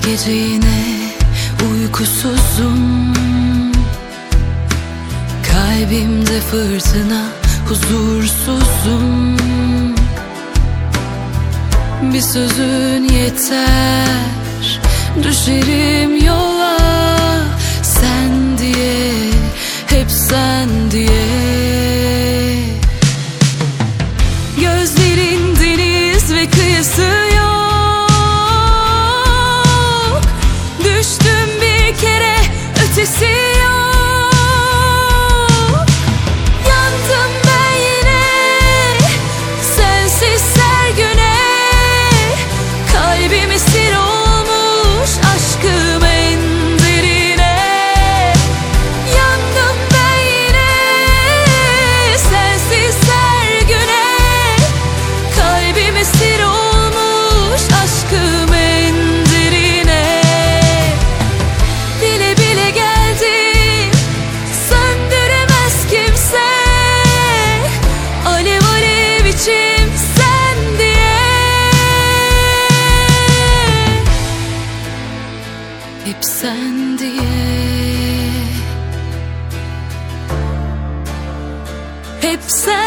gece yine uykusuzum. Kalbimde fırtına, huzursuzum. Bir sözün yeter, düşerim yola. Sen diye, hep sen diye. Gözlerin deniz ve kıyısı yok. Düştüm bir kere, ötesi yok. Yandım ben yine, sensiz her güne. Kalbim esir olmuş aşkım en derine. Yandım ben yine, sensiz her güne. Kalbim esir olmuş aşkım en derine. Bile bile geldim, söndüremez kimse. Alev alev içim sen diye. Hep sen diye. Hep sen